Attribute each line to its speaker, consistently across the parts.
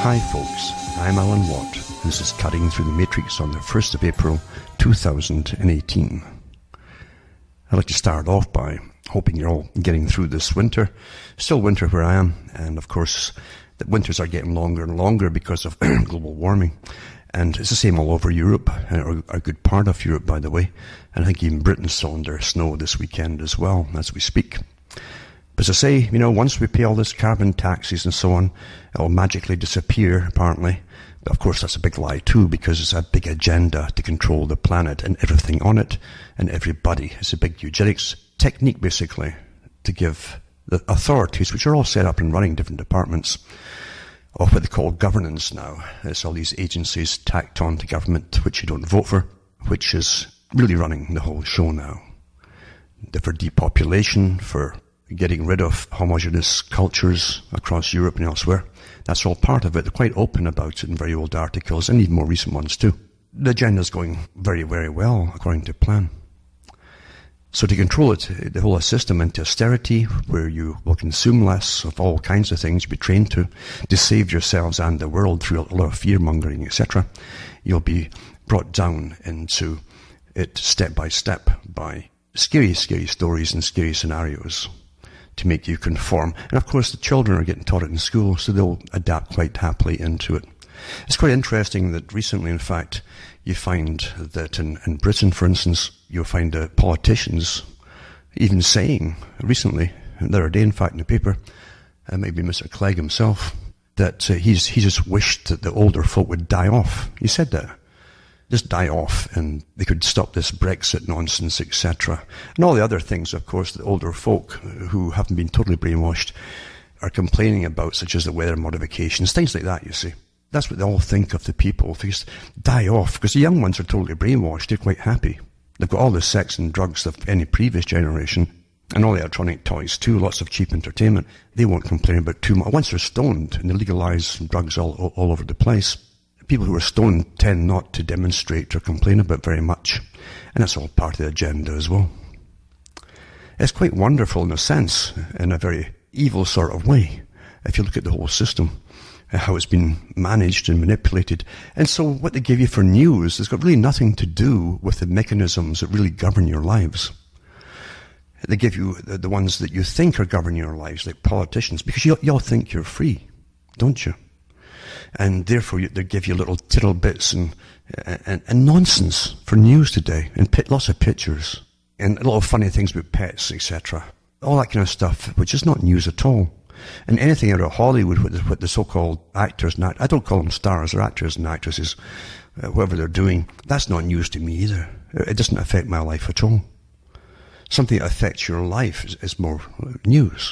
Speaker 1: Hi folks, I'm Alan Watt. This is Cutting Through the Matrix on the 1st of April 2018. I'd like to start off by hoping you're all getting through this winter. Still winter where I am, and of course the winters are getting longer and longer because of global warming. And it's the same all over Europe, or a good part of Europe by the way. And I think even Britain's still under snow this weekend as well, as we speak. But as I say, once we pay all this carbon taxes and so on, it'll magically disappear, apparently. But of course that's a big lie too, because it's a big agenda to control the planet and everything on it, and everybody. It's a big eugenics technique, basically, to give the authorities, which are all set up and running different departments, of what they call governance now. It's all these agencies tacked on to government, which you don't vote for, which is really running the whole show now. For depopulation, for getting rid of homogeneous cultures across Europe and elsewhere. That's all part of it. They're quite open about it in very old articles, and even more recent ones too. The agenda's going very, very well, according to plan. So to control it, the whole system into austerity, where you will consume less of all kinds of things, be trained to save yourselves and the world through a lot of fear-mongering, etc., you'll be brought down into it step by step by scary, scary stories and scary scenarios to make you conform. And of course the children are getting taught it in school, so they'll adapt quite happily into it. It's quite interesting that recently, in fact, you find that in Britain, for instance, you'll find politicians even saying recently, the other day in fact in the paper, maybe Mr. Clegg himself, that he just wished that the older folk would die off. He said that. Just die off, and they could stop this Brexit nonsense, etc. And all the other things, of course, the older folk who haven't been totally brainwashed are complaining about, such as the weather modifications, things like that, you see. That's what they all think of the people. They just die off, because the young ones are totally brainwashed. They're quite happy. They've got all the sex and drugs of any previous generation, and all the electronic toys too, lots of cheap entertainment. They won't complain about too much. Once they're stoned, and they legalise drugs all over the place, people who are stoned tend not to demonstrate or complain about very much. And that's all part of the agenda as well. It's quite wonderful in a sense, in a very evil sort of way, if you look at the whole system, how it's been managed and manipulated. And so what they give you for news has got really nothing to do with the mechanisms that really govern your lives. They give you the ones that you think are governing your lives, like politicians, because you all think you're free, don't you? And therefore they give you little tittle bits and nonsense for news today, and lots of pictures, and a lot of funny things about pets, etc. All that kind of stuff, which is not news at all. And anything out of Hollywood, what the so-called actors, and I don't call them stars, they're actors and actresses, whatever they're doing, that's not news to me either. It doesn't affect my life at all. Something that affects your life is more news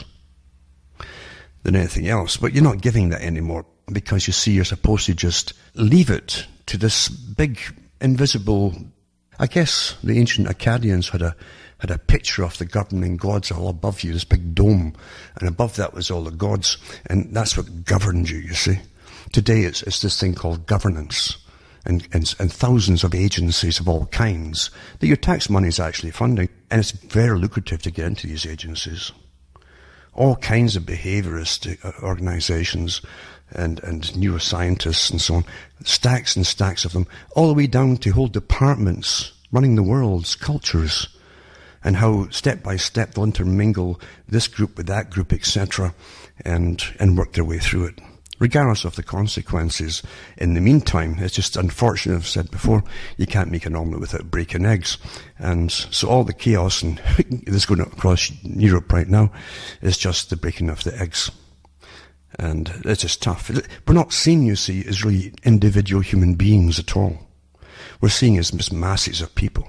Speaker 1: than anything else. But you're not giving that anymore, because you see you're supposed to just leave it to this big invisible. I guess the ancient Akkadians had a picture of the governing gods all above you, this big dome, and above that was all the gods, and that's what governed you see. Today it's this thing called governance, and thousands of agencies of all kinds that your tax money is actually funding, and it's very lucrative to get into these agencies. All kinds of behaviorist organizations and neuroscientists and so on, stacks and stacks of them, all the way down to whole departments running the world's cultures, and how step by step they'll intermingle this group with that group, etc., and work their way through it, regardless of the consequences. In the meantime, it's just unfortunate, I've said before, you can't make an omelette without breaking eggs. And so all the chaos and that's going across Europe right now is just the breaking of the eggs. And it's just tough. We're not seeing, you see, as really individual human beings at all. We're seeing as just masses of people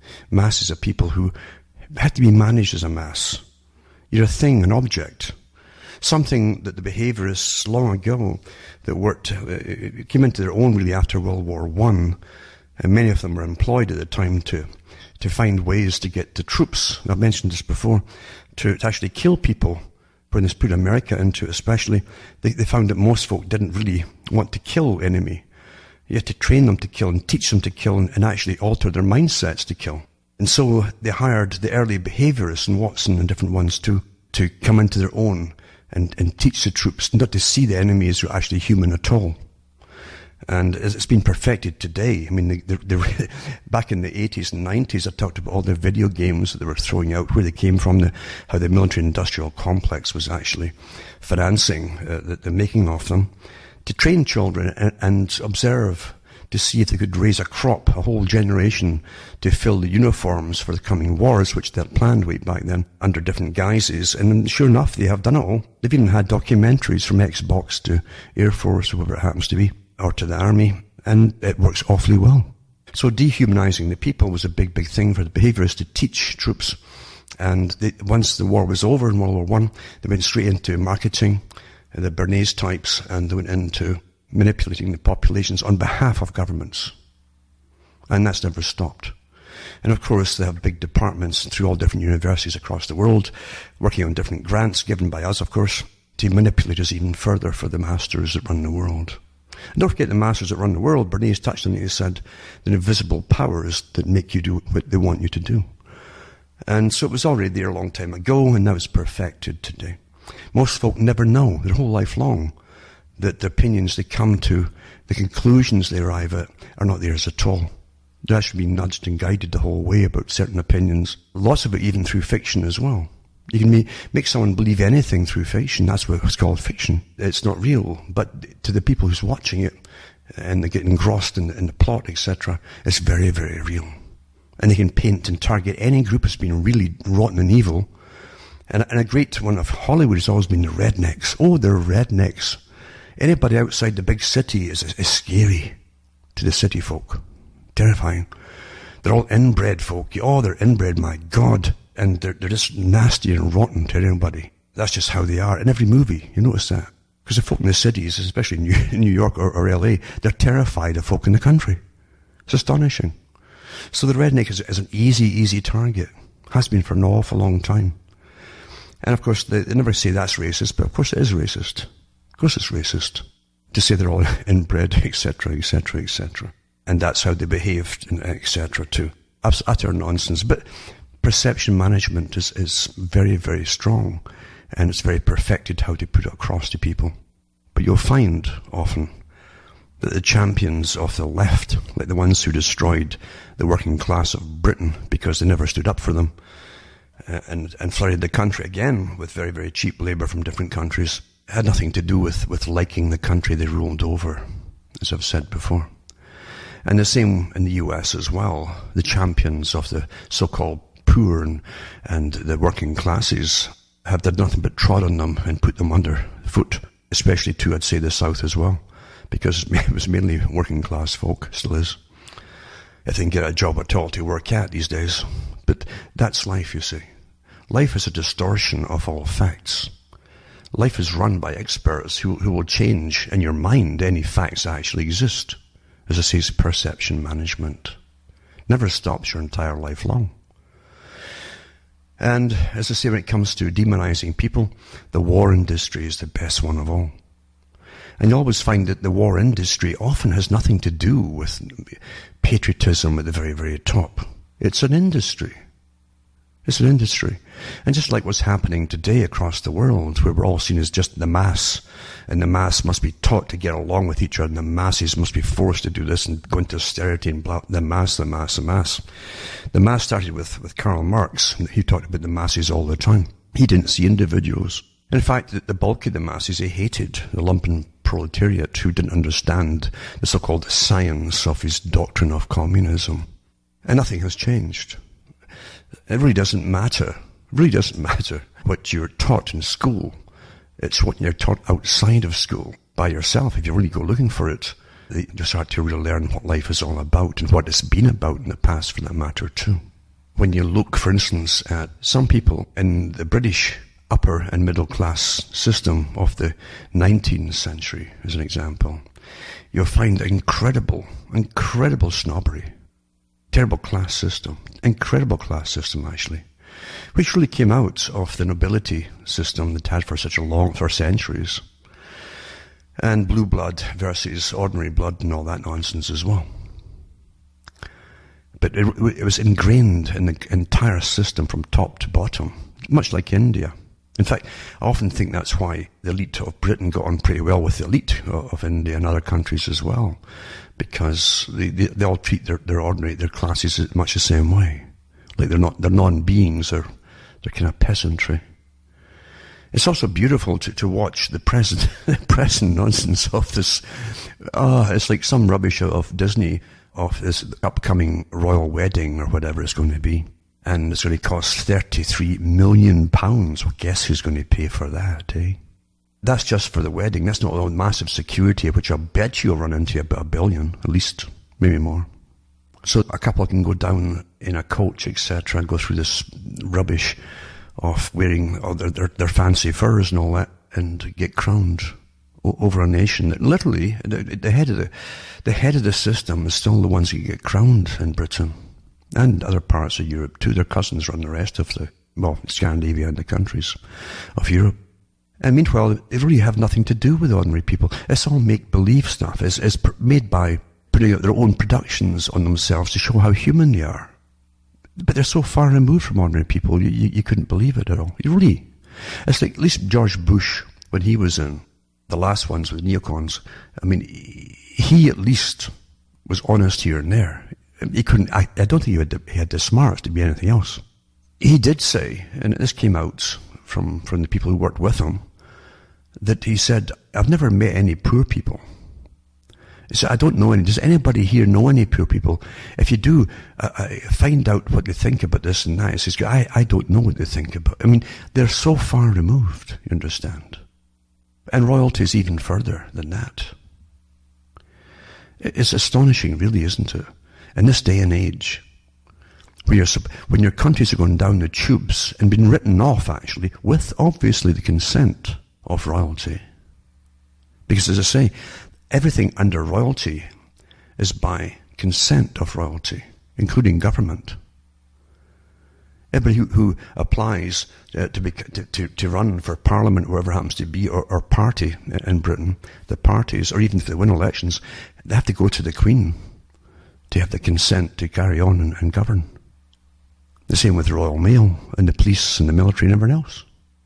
Speaker 1: who have to be managed as a mass. You're a thing, an object. Something that the behaviorists long ago that worked, came into their own really after World War I, and many of them were employed at the time to find ways to get the troops, I've mentioned this before, to actually kill people. When they put America into it especially, they found that most folk didn't really want to kill enemy. You had to train them to kill and teach them to kill and actually alter their mindsets to kill. And so they hired the early behaviorists and Watson and different ones to come into their own and teach the troops not to see the enemy as actually human at all. And it's been perfected today. I mean, back in the 80s and 90s, I talked about all the video games that they were throwing out, where they came from, how the military-industrial complex was actually financing the making of them, to train children and observe, to see if they could raise a crop, a whole generation, to fill the uniforms for the coming wars, which they had planned way back then, under different guises. And sure enough, they have done it all. They've even had documentaries from Xbox to Air Force, or whatever it happens to be, or to the army, and it works awfully well. So dehumanizing the people was a big, big thing for the behaviorists to teach troops. And once the war was over in World War I, they went straight into marketing, the Bernays types, and they went into manipulating the populations on behalf of governments. And that's never stopped. And of course, they have big departments through all different universities across the world, working on different grants given by us, of course, to manipulate us even further for the masters that run the world. And don't forget the masters that run the world. Bernays touched on it. He said, the invisible powers that make you do what they want you to do. And so it was already there a long time ago, and now it's perfected today. Most folk never know their whole life long that the opinions they come to, the conclusions they arrive at, are not theirs at all. They're actually being nudged and guided the whole way about certain opinions. Lots of it even through fiction as well. You can make someone believe anything through fiction. That's what's called fiction. It's not real, but to the people who's watching it, and they get engrossed in the plot, etc., it's very, very real. And they can paint and target any group as being really rotten and evil. And a great one of Hollywood has always been the rednecks. Oh, they're rednecks. Anybody outside the big city is scary to the city folk. Terrifying. They're all inbred folk. Oh, they're inbred, my God. And they're just nasty and rotten to everybody. That's just how they are. In every movie, you notice that. Because the folk in the cities, especially in New York or LA, they're terrified of folk in the country. It's astonishing. So the redneck is an easy target. Has been for an awful long time. And of course, they never say that's racist, but of course it is racist. Of course it's racist. To say they're all inbred, etc., etc., etc. And that's how they behaved, etc., too. Utter nonsense. But perception management is very, very strong, and it's very perfected how to put it across to people. But you'll find often that the champions of the left, like the ones who destroyed the working class of Britain because they never stood up for them, and flooded the country again with very, very cheap labour from different countries, had nothing to do with liking the country they ruled over, as I've said before. And the same in the US as well. The champions of the so-called poor and the working classes have done nothing but trod on them and put them underfoot, especially to, I'd say, the South as well, because it was mainly working class folk, still is, if they can get a job at all to work at these days. But that's life, you see. Life is a distortion of all facts. Life is run by experts who will change in your mind any facts that actually exist. As I say, it's perception management. Never stops your entire life long. And as I say, when it comes to demonizing people, the war industry is the best one of all. And you always find that the war industry often has nothing to do with patriotism at the very, very top. It's an industry. It's an industry. And just like what's happening today across the world, where we're all seen as just the mass, and the mass must be taught to get along with each other, and the masses must be forced to do this and go into austerity and blah, the mass. The mass started with Karl Marx. He talked about the masses all the time. He didn't see individuals. In fact, the bulk of the masses, he hated the lumpen proletariat who didn't understand the so-called science of his doctrine of communism. And nothing has changed. It really doesn't matter. It really doesn't matter what you're taught in school. It's what you're taught outside of school by yourself. If you really go looking for it, you start to really learn what life is all about and what it's been about in the past, for that matter, too. When you look, for instance, at some people in the British upper and middle class system of the 19th century, as an example, you'll find incredible snobbery. Terrible class system. Incredible class system, actually. Which really came out of the nobility system that had for centuries. And blue blood versus ordinary blood and all that nonsense as well. But it was ingrained in the entire system from top to bottom, much like India. In fact, I often think that's why the elite of Britain got on pretty well with the elite of India and other countries as well, because they all treat their classes much the same way. Like they're non-beings, they're kind of peasantry. It's also beautiful to watch the present nonsense of this. It's like some rubbish of Disney, of this upcoming royal wedding or whatever it's going to be. And it's going to cost £33 million. Well, guess who's going to pay for that, eh? That's just for the wedding. That's not all massive security, which I'll bet you'll run into about $1 billion, at least, maybe more. So a couple can go down in a coach, etc., and go through this rubbish of wearing their fancy furs and all that, and get crowned over a nation that literally the head of the system is still the ones who get crowned in Britain and other parts of Europe too. Their cousins run the rest of Scandinavia and the countries of Europe. And meanwhile, they really have nothing to do with ordinary people. It's all make-believe stuff. It's made by putting out their own productions on themselves to show how human they are. But they're so far removed from ordinary people, you couldn't believe it at all. Really. It's like, at least George Bush, when he was in the last ones with neocons, I mean, he at least was honest here and there. He couldn't, I don't think he had the smarts to be anything else. He did say, and this came out from the people who worked with him, that he said, I've never met any poor people. He said, I don't know any. Does anybody here know any poor people? If you do, find out what they think about this and that. He says, I don't know what they think about. I mean, they're so far removed, you understand. And royalty is even further than that. It's astonishing, really, isn't it? In this day and age, when your countries are going down the tubes and being written off, actually, with obviously the consent of royalty. Because, as I say, everything under royalty is by consent of royalty, including government. Everybody who applies to run for parliament, wherever it happens to be, or party in Britain, the parties, or even if they win elections, they have to go to the Queen to have the consent to carry on and govern. The same with the Royal Mail and the police and the military and everyone else.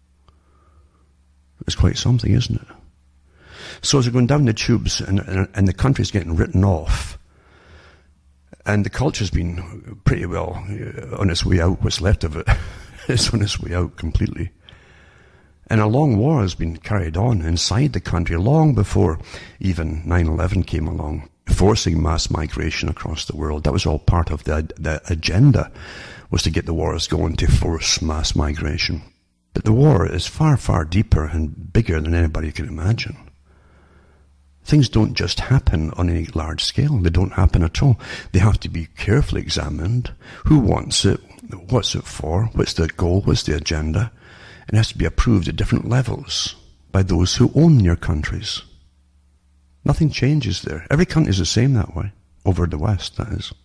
Speaker 1: It's quite something, isn't it? So as they're going down the tubes and the country's getting written off, and the culture's been pretty well on its way out, what's left of it is on its way out completely. And a long war has been carried on inside the country long before even 9/11 came along, forcing mass migration across the world. That was all part of the agenda, was to get the wars going to force mass migration. But the war is far, far deeper and bigger than anybody can imagine. Things don't just happen on any large scale. They don't happen at all. They have to be carefully examined. Who wants it? What's it for? What's the goal? What's the agenda? It has to be approved at different levels by those who own your countries. Nothing changes there. Every country is the same that way. Over the West, that is.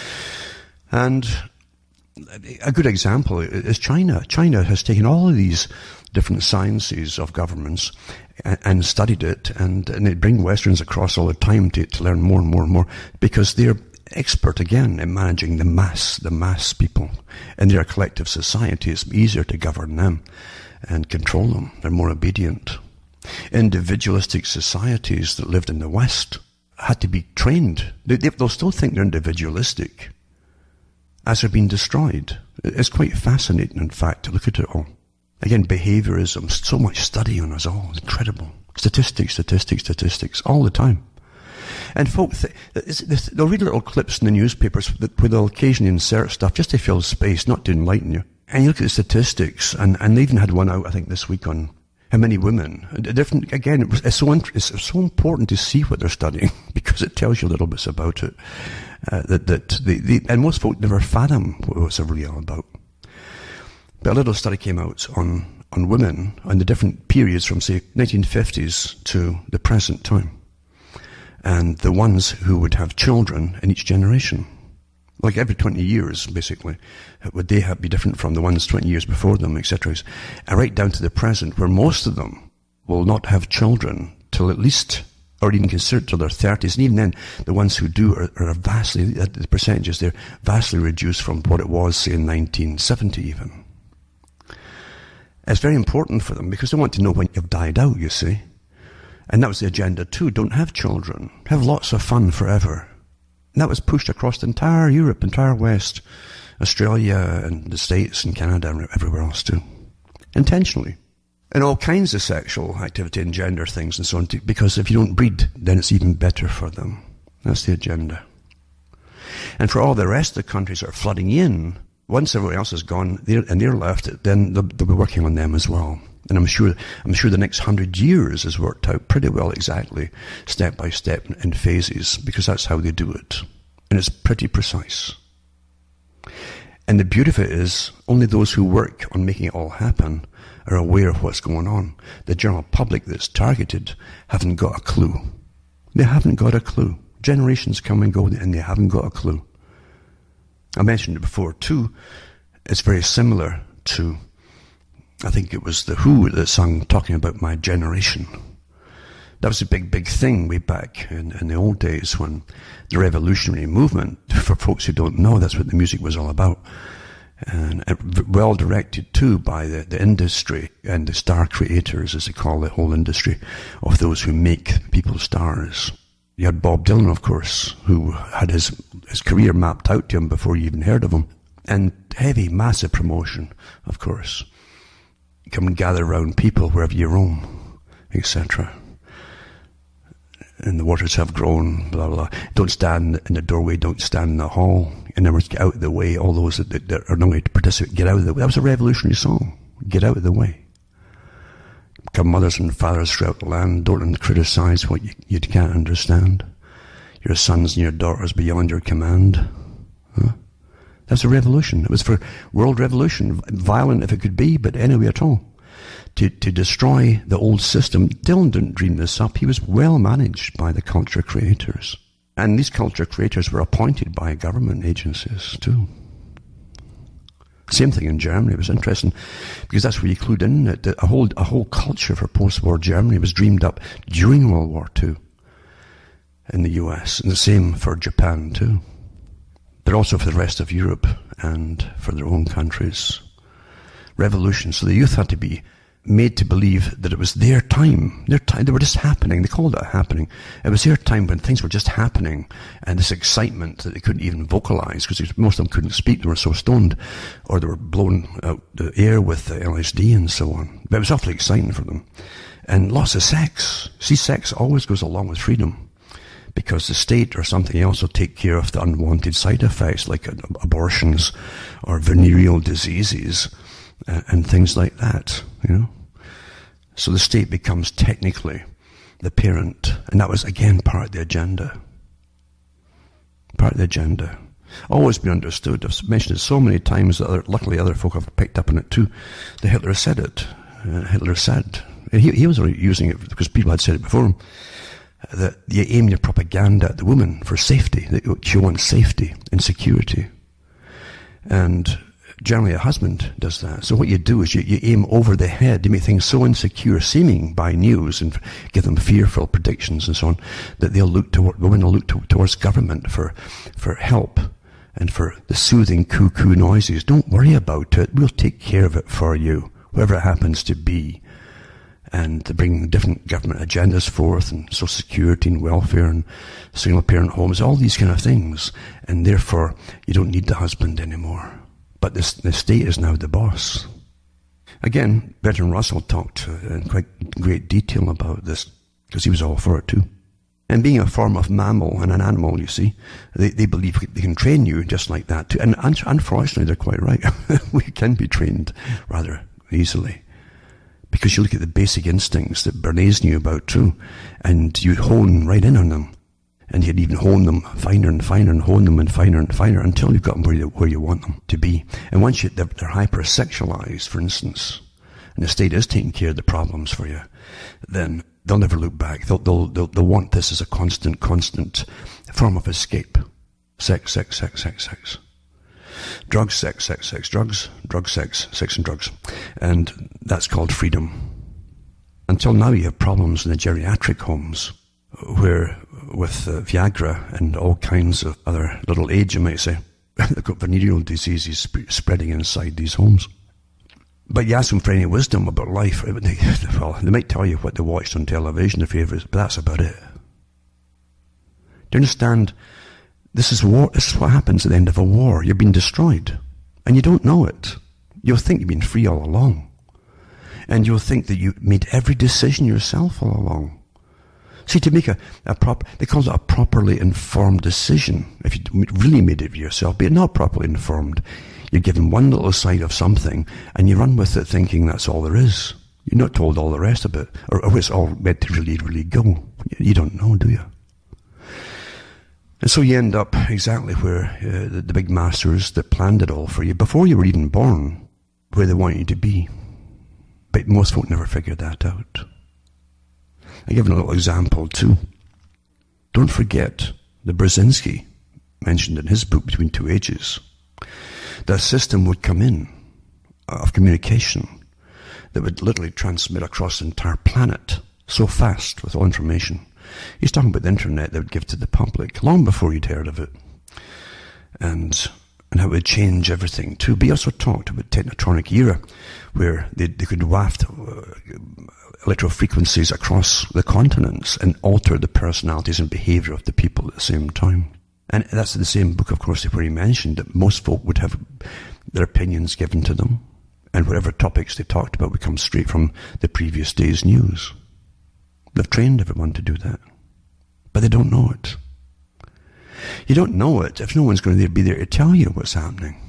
Speaker 1: And a good example is China. China has taken all of these different sciences of governments and studied it, and they bring Westerns across all the time to learn more and more and more, because they're expert again in managing the mass people. In their collective society, it's easier to govern them and control them. They're more obedient. Individualistic societies that lived in the West had to be trained. They'll still think they're individualistic as they're being destroyed. It's quite fascinating, in fact, to look at it all. Again, behaviorism, so much study on us all. It's incredible. Statistics, all the time. And folk, they'll read little clips in the newspapers where they'll occasionally insert stuff just to fill space, not to enlighten you. And you look at the statistics, and they even had one out, I think, this week on how many women. Different, again, it's so important to see what they're studying, because it tells you little bits about it. And most folk never fathom what it's really all about. But a little study came out on women on the different periods from, say, 1950s to the present time. And the ones who would have children in each generation. Like every 20 years, basically. Would they be different from the ones 20 years before them, etc. And right down to the present, where most of them will not have children till at least, or even considered till their 30s. And even then, the ones who do are vastly, the percentages there, vastly reduced from what it was, say, in 1970 even. It's very important for them because they want to know when you've died out, you see. And that was the agenda too. Don't have children. Have lots of fun forever. And that was pushed across the entire Europe, entire West, Australia and the States and Canada and everywhere else too. Intentionally. And all kinds of sexual activity and gender things and so on, because if you don't breed, then it's even better for them. That's the agenda. And for all the rest of the countries that are flooding in, once everyone else is gone and they're left, then they'll be working on them as well. And I'm sure the next 100 years is worked out pretty well exactly, step by step in phases, because that's how they do it. And it's pretty precise. And the beauty of it is, only those who work on making it all happen are aware of what's going on. The general public that's targeted haven't got a clue. They haven't got a clue. Generations come and go and they haven't got a clue. I mentioned it before too. It's very similar to, I think it was The Who that sung talking about my generation. That was a big thing way back in the old days when the revolutionary movement, for folks who don't know, that's what the music was all about. And well directed too by the industry and the star creators, as they call the whole industry, of those who make people stars. You had Bob Dylan, of course, who had his career mapped out to him before you even heard of him. And heavy, massive promotion, of course. Come and gather around people wherever you roam, etc. And the waters have grown, blah, blah. Don't stand in the doorway, don't stand in the hall. In other words, get out of the way. All those that are not going to participate, get out of the way. That was a revolutionary song. Get out of the way. Come mothers and fathers throughout the land, don't criticize what you can't understand. Your sons and your daughters beyond your command. Huh? That's a revolution. It was for world revolution, violent if it could be, but anyway at all. To destroy the old system. Dylan didn't dream this up. He was well managed by the culture creators. And these culture creators were appointed by government agencies too. Same thing in Germany. It was interesting because that's where you clued in that a whole culture for post-war Germany was dreamed up during World War II in the US, and the same for Japan too. But also for the rest of Europe and for their own countries. Revolution. So the youth had to be made to believe that it was their time. They were just happening. They called it happening. It was their time when things were just happening, and this excitement that they couldn't even vocalize because most of them couldn't speak. They were so stoned, or they were blown out the air with LSD and so on. But it was awfully exciting for them. And lots of sex. See, sex always goes along with freedom, because the state or something else will take care of the unwanted side effects like abortions or venereal diseases and things like that, you know. So the state becomes technically the parent, and that was again part of the agenda. Part of the agenda. Always been understood. I've mentioned it so many times that luckily other folk have picked up on it too. The Hitler said it. Hitler said, and he was already using it because people had said it before him, that you aim your propaganda at the woman for safety. That she wants safety and security. And generally a husband does that. So what you do is you aim over the head. You make things so insecure seeming by news and give them fearful predictions and so on that women will look towards government for help and for the soothing cuckoo noises. Don't worry about it. We'll take care of it for you, whoever it happens to be. And to bring different government agendas forth, and social security and welfare and single parent homes, all these kind of things. And therefore you don't need the husband anymore. But the state is now the boss. Again, Bertrand Russell talked in quite great detail about this, because he was all for it too. And being a form of mammal and an animal, you see, they believe they can train you just like that too. And unfortunately, they're quite right. We can be trained rather easily. Because you look at the basic instincts that Bernays knew about too, and you hone right in on them. And you'd even hone them finer and finer and hone them and finer until you've got them where you want them to be. And once they're hyper-sexualized, for instance, and the state is taking care of the problems for you, then they'll never look back. They'll want this as a constant form of escape. Sex. Drugs, sex, drugs, sex and drugs. And that's called freedom. Until now you have problems in the geriatric homes where with Viagra and all kinds of other little aids, you might say, they've got venereal diseases spreading inside these homes. But you ask them for any wisdom about life, they might tell you what they watched on television, their favourites, but that's about it. Do you understand? This is war. This is what happens at the end of a war. You're being destroyed, and you don't know it. You'll think you've been free all along, and you'll think that you made every decision yourself all along. See, to make they call it a properly informed decision. If you really made it for yourself, but you're not properly informed, you're given one little side of something, and you run with it thinking that's all there is. You're not told all the rest of it, or it's all meant to really, really go. You don't know, do you? And so you end up exactly where the big masters that planned it all for you, before you were even born, where they want you to be. But most folk never figured that out. I give a little example too. Don't forget that Brzezinski mentioned in his book, Between Two Ages, that a system would come in of communication that would literally transmit across the entire planet so fast with all information. He's talking about the internet that would give to the public long before you'd heard of it, and how it would change everything too. But he also talked about the technotronic era, where they could waft electro frequencies across the continents and alter the personalities and behaviour of the people at the same time. And that's the same book, of course, where he mentioned that most folk would have their opinions given to them, and whatever topics they talked about would come straight from the previous day's news. They've trained everyone to do that, but they don't know it. You don't know it if no one's going to be there to tell you what's happening.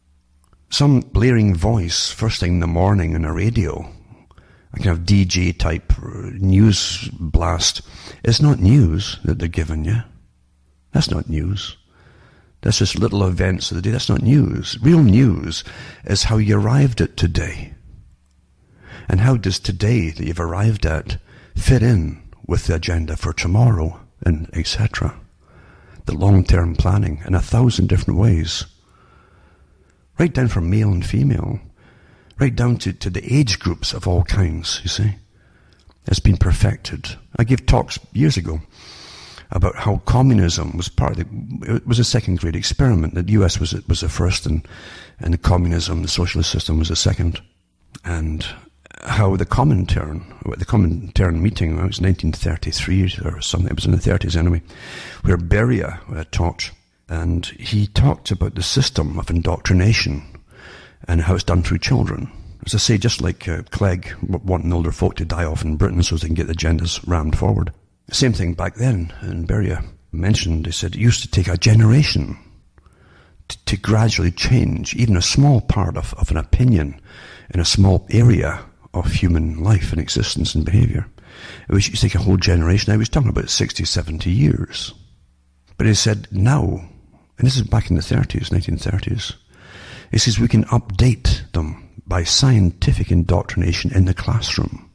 Speaker 1: Some blaring voice first thing in the morning on a radio, a kind of DJ type news blast, is not news that they're giving you. That's not news. That's just little events of the day. That's not news. Real news is how you arrived at today. And how does today that you've arrived at fit in with the agenda for tomorrow, and etc. The long-term planning in 1,000 different ways. Right down from male and female. Right down to the age groups of all kinds, you see. It's been perfected. I gave talks years ago about how communism was it was a second-grade experiment. The US was the first, and the communism, the socialist system, was the second. And how the Comintern meeting, it was 1933 or something, it was in the 30s anyway, where Beria talked, and he talked about the system of indoctrination and how it's done through children. As I say, just like Clegg wanting older folk to die off in Britain so they can get the agendas rammed forward. Same thing back then, and Beria mentioned, he said it used to take a generation to gradually change even a small part of an opinion in a small area of human life and existence and behaviour. It used to take a whole generation. I was talking about 60, 70 years. But he said now, and this is back in the 30s, 1930s, he says we can update them by scientific indoctrination in the classroom.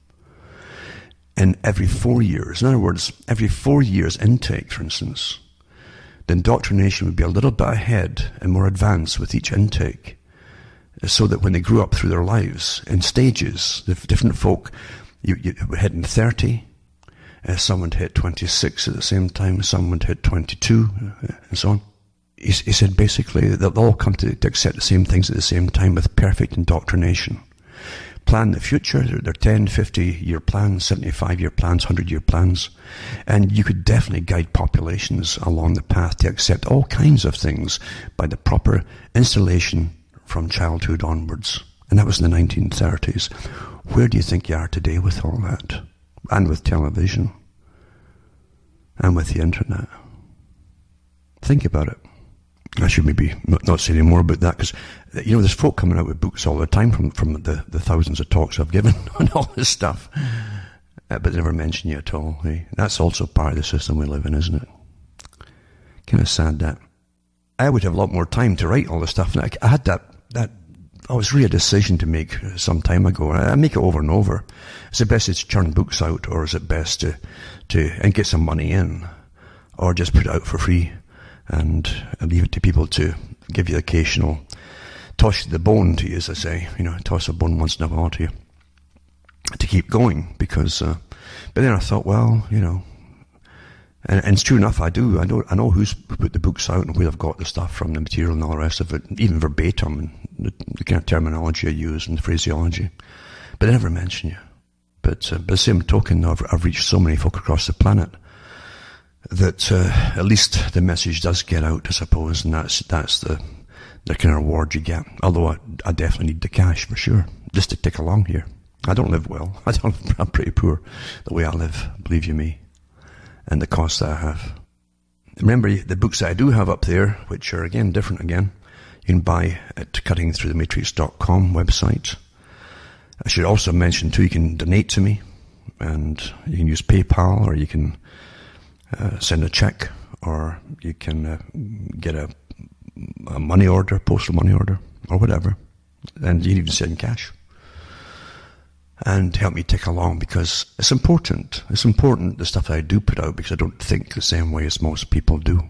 Speaker 1: And every 4 years, in other words, every 4 years intake, for instance, the indoctrination would be a little bit ahead and more advanced with each intake, so that when they grew up through their lives in stages, the different folk, you were hitting 30, some would hit 26 at the same time, some would hit 22, and so on. He said basically they'll all come to accept the same things at the same time with perfect indoctrination. Plan the future, they're 10, 50-year plans, 75-year plans, 100-year plans, and you could definitely guide populations along the path to accept all kinds of things by the proper installation from childhood onwards. And that was in the 1930s. Where do you think you are today with all that? And with television? And with the internet? Think about it. I should maybe not say any more about that, because, you know, there's folk coming out with books all the time from the thousands of talks I've given on all this stuff. But they never mention you at all. Eh? That's also part of the system we live in, isn't it? Kind of sad that. I would have a lot more time to write all this stuff. And I had that was really a decision to make some time ago. I make it over and over. Is it best to churn books out, or is it best to and get some money in, or just put it out for free and leave it to people to give you the occasional toss the bone to you, as I say, you know, toss a bone once in a while to you, to keep going, because, but then I thought, well, you know, and it's true enough, I know who's put the books out and where they've got the stuff from, the material and all the rest of it, even verbatim, and the kind of terminology I use and the phraseology. But they never mention you. But by the same token, I've reached so many folk across the planet that at least the message does get out, I suppose, and that's the kind of reward you get. Although I definitely need the cash for sure, just to tick along here. I don't live well. I'm pretty poor the way I live, believe you me, and the costs that I have. Remember, the books that I do have up there, which are again different again, you can buy at cuttingthroughthematrix.com website. I should also mention too, you can donate to me, and you can use PayPal, or you can send a check, or you can get a money order, postal money order, or whatever, and you can even send cash. And help me tick along, because it's important. It's important, the stuff that I do put out, because I don't think the same way as most people do.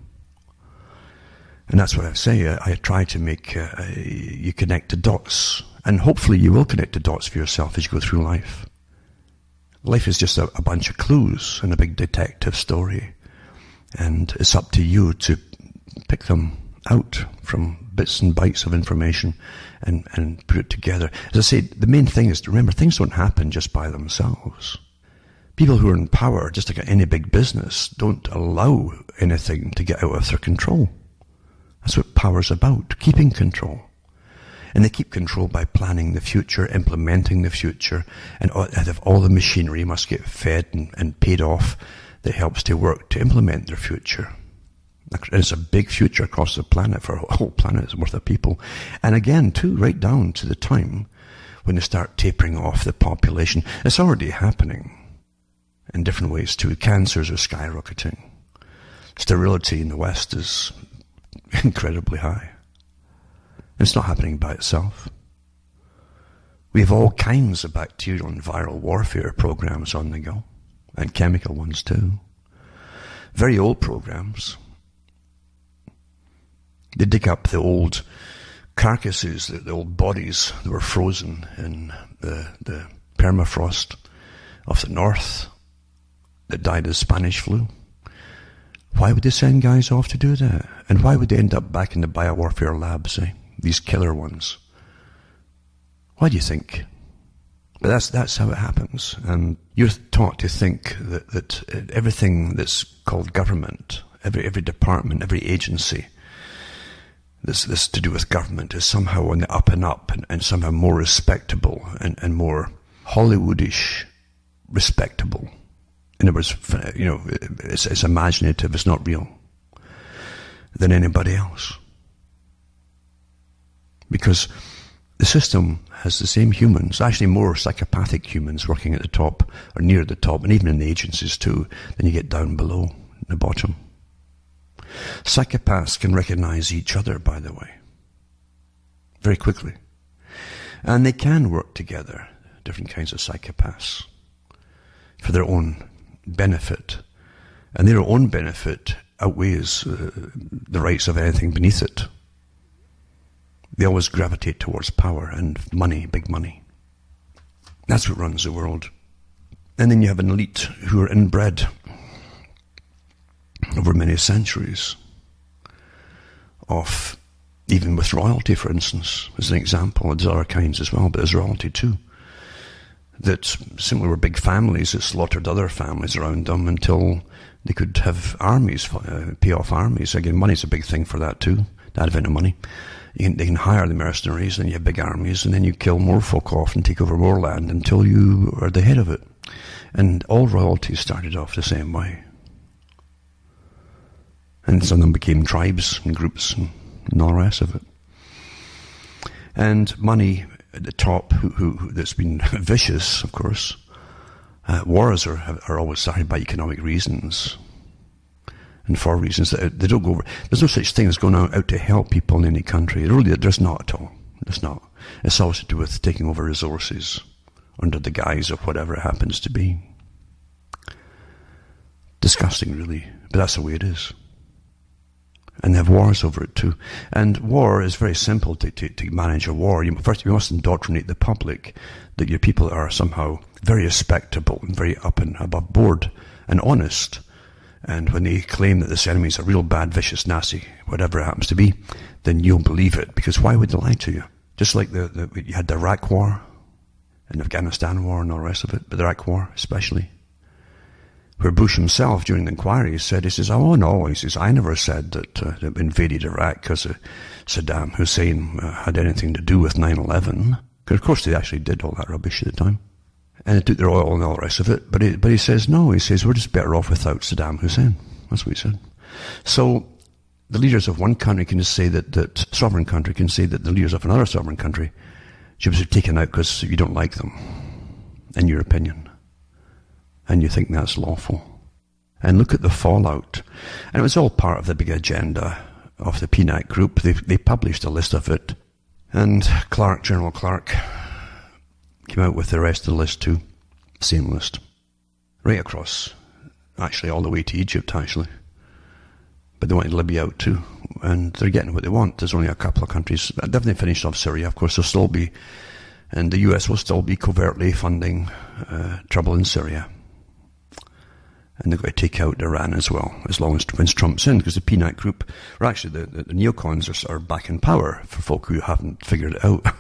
Speaker 1: And that's what I say. I try to make you connect the dots. And hopefully you will connect the dots for yourself as you go through life. Life is just a bunch of clues and a big detective story. And it's up to you to pick them out from bits and bytes of information and put it together. As I say, the main thing is to remember things don't happen just by themselves. People who are in power, just like any big business, don't allow anything to get out of their control. That's what power's about, keeping control. And they keep control by planning the future, implementing the future, and all the machinery must get fed and paid off that helps to work to implement their future. And it's a big future across the planet for a whole planet's worth of people. And again, too, right down to the time when they start tapering off the population. It's already happening in different ways too. Cancers are skyrocketing. Sterility in the West is incredibly high. It's not happening by itself. We have all kinds of bacterial and viral warfare programs on the go, and chemical ones too. Very old programs. They dig up the old carcasses, the old bodies that were frozen in the permafrost of the north that died of Spanish flu. Why would they send guys off to do that? And why would they end up back in the biowarfare labs, these killer ones? Why do you think? But that's how it happens. And you're taught to think that everything that's called government, every department, every agency, this to do with government is somehow on the up and somehow more respectable and more Hollywoodish respectable. In other words, it's imaginative, it's not real, than anybody else. Because the system has the same humans, actually more psychopathic humans working at the top or near the top, and even in the agencies too, than you get down below, the bottom. Psychopaths can recognize each other, by the way, very quickly. And they can work together, different kinds of psychopaths, for their own benefit. And their own benefit outweighs the rights of anything beneath it. They always gravitate towards power and money, big money. That's what runs the world. And then you have an elite who are inbred over many centuries of, even with royalty, for instance, as an example. There's other kinds as well, but there's royalty too, that simply were big families that slaughtered other families around them until they could have armies, pay off armies. Again, money's a big thing for that too, that advent of money. They can hire the mercenaries, and you have big armies, and then you kill more folk off and take over more land until you are the head of it. And all royalties started off the same way. And some of them became tribes and groups and all the rest of it. And money at the top, who that's been vicious, of course. Wars are always started by economic reasons. And for reasons that they don't go over. There's no such thing as going out to help people in any country. Really, there's not at all. There's not. It's always to do with taking over resources under the guise of whatever it happens to be. Disgusting, really. But that's the way it is. And they have wars over it too. And war is very simple to manage a war. First, you must indoctrinate the public that your people are somehow very respectable and very up and above board and honest. And when they claim that this enemy is a real bad, vicious, nasty, whatever it happens to be, then you'll believe it. Because why would they lie to you? Just like you had the Iraq War, and Afghanistan War and all the rest of it, but the Iraq War especially, where Bush himself during the inquiry said, he says, oh no, he says, I never said that we invaded Iraq because Saddam Hussein had anything to do with 9/11. Because of course they actually did all that rubbish at the time. And they took their oil and all the rest of it. But he says, no, he says, we're just better off without Saddam Hussein. That's what he said. So the leaders of one country can just say that sovereign country can say that the leaders of another sovereign country should be taken out because you don't like them, in your opinion. And you think that's lawful. And look at the fallout. And it was all part of the big agenda of the PNAC group. They published a list of it. And General Clark, came out with the rest of the list too. Same list. Right across. Actually, all the way to Egypt, actually. But they wanted Libya out too. And they're getting what they want. There's only a couple of countries. Definitely finished off Syria. Of course, there'll still be, and the US will still be covertly funding trouble in Syria. And they're going to take out Iran as well, as long as once Trump's in, because the PNAC group, or actually the neocons are back in power for folk who haven't figured it out.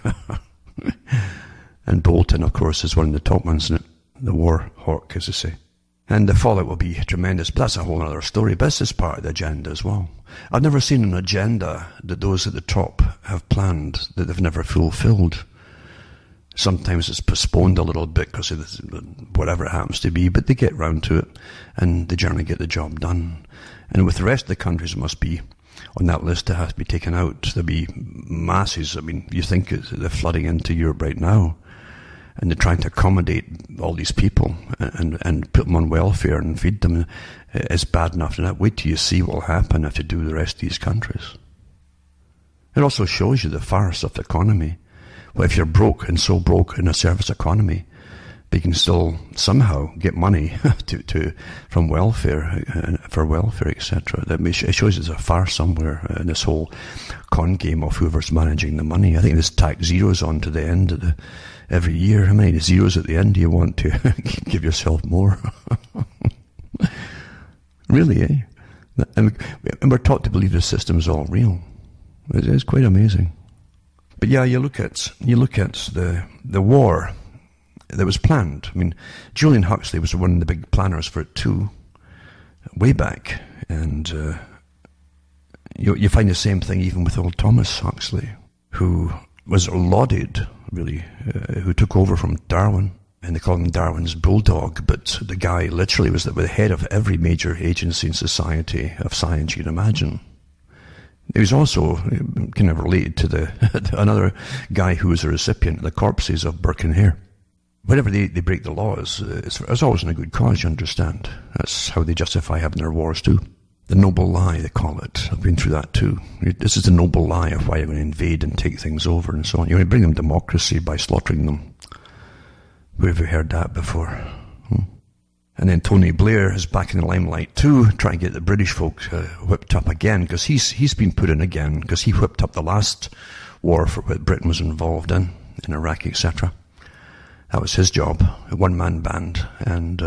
Speaker 1: And Bolton, of course, is one of the top ones in it, the war hawk, as they say. And the fallout will be tremendous, but that's a whole other story. But this is part of the agenda as well. I've never seen an agenda that those at the top have planned that they've never fulfilled. Sometimes it's postponed a little bit because of whatever it happens to be, but they get round to it and they generally get the job done. And with the rest of the countries, it must be on that list that has to be taken out. There'll be masses. I mean, you think they're flooding into Europe right now, and they're trying to accommodate all these people and put them on welfare and feed them. It's bad enough. And wait till you see what will happen if you do the rest of these countries. It also shows you the farce of the economy. Well, if you're broke and so broke in a service economy, but you can still somehow get money from welfare, for welfare, etc. It shows there's a farce somewhere in this whole con game of whoever's managing the money. I think this tack zeros on to the end of every year. How many zeros at the end do you want to give yourself more? Really, eh? And we're taught to believe the system is all real. It's quite amazing. But yeah, you look at the war that was planned. I mean, Julian Huxley was one of the big planners for it too, way back. And you find the same thing even with old Thomas Huxley, who was lauded, really, who took over from Darwin. And they call him Darwin's bulldog, but the guy literally was the head of every major agency in society of science you can imagine. He was also kind of related to another guy who was a recipient of the corpses of Burke and Hare. Whenever they break the laws, it's always in a good cause, you understand. That's how they justify having their wars too. The noble lie, they call it. I've been through that too. This is the noble lie of why you're going to invade and take things over and so on. You're going to bring them democracy by slaughtering them. Where have you heard that before? And then Tony Blair is back in the limelight too, trying to get the British folk whipped up again, because he's been put in again, because he whipped up the last war for what Britain was involved in Iraq, etc. That was his job, a one-man band, and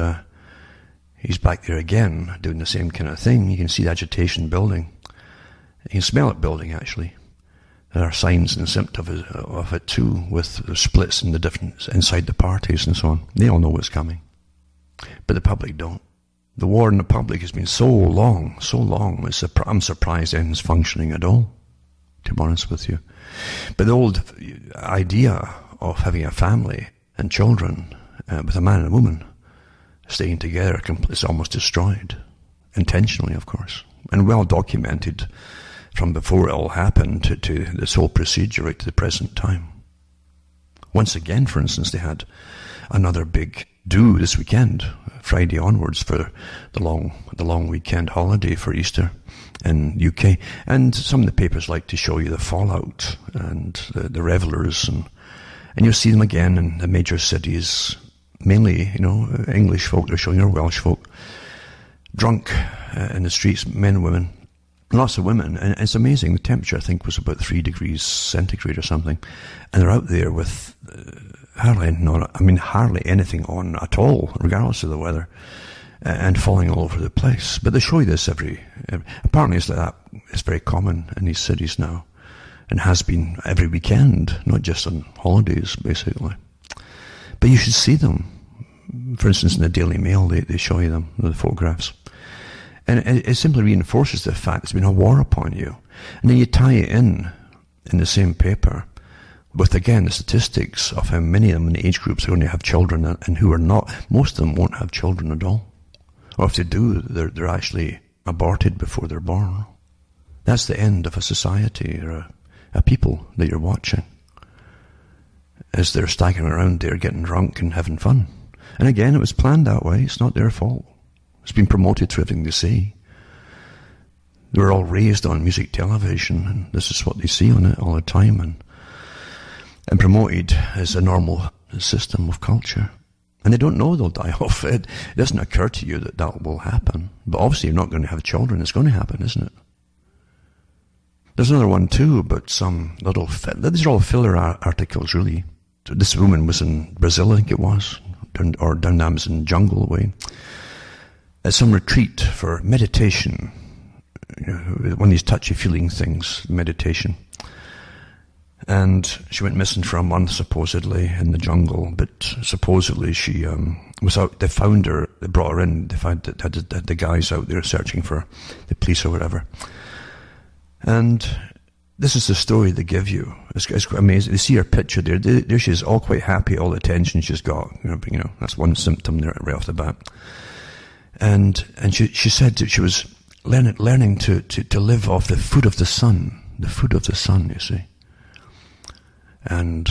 Speaker 1: he's back there again, doing the same kind of thing. You can see the agitation building. You can smell it building, actually. There are signs and symptoms of it too, with the splits in the different inside the parties and so on. They all know what's coming. But the public don't. The war in the public has been so long. I'm surprised anything's functioning at all, to be honest with you. But the old idea of having a family and children with a man and a woman staying together is almost destroyed. Intentionally, of course. And well documented from before it all happened to this whole procedure right to the present time. Once again, for instance, they had another big do this weekend, Friday onwards, for the long weekend holiday for Easter in UK. And some of the papers like to show you the fallout and the revelers, and you'll see them again in the major cities, mainly, English folk, they're showing, or Welsh folk, drunk in the streets, men and women. Lots of women, and it's amazing. The temperature, I think, was about 3 degrees centigrade or something, and they're out there with hardly anything on at all, regardless of the weather, and falling all over the place. But they show you this apparently it's like that. It's very common in these cities now, and has been every weekend, not just on holidays, basically. But you should see them. For instance, in the Daily Mail, they show you them, the photographs. And it simply reinforces the fact there's been a war upon you. And then you tie it in the same paper, with, again, the statistics of how many of them in the age groups are going to have children and who are not. Most of them won't have children at all. Or if they do, they're actually aborted before they're born. That's the end of a society or a people that you're watching, as they're staggering around there getting drunk and having fun. And again, it was planned that way. It's not their fault. It's been promoted through everything they see. They were all raised on music television, and this is what they see on it all the time, and promoted as a normal system of culture. And they don't know they'll die off. It doesn't occur to you that will happen. But obviously you're not going to have children. It's going to happen, isn't it? There's another one too, about some little... These are all filler articles, really. So this woman was in Brazil, I think it was, or down the Amazon jungle way, at some retreat for meditation. One of these touchy-feeling things, meditation. And she went missing for a month, supposedly, in the jungle. But supposedly she was out. They found her. They brought her in. They found that the guys out there searching for the police or whatever. And this is the story they give you. It's quite amazing. They see her picture there. There she is, all quite happy, all the attention she's got. That's one symptom there right off the bat. And she said that she was learning to live off the food of the sun. The food of the sun, you see. And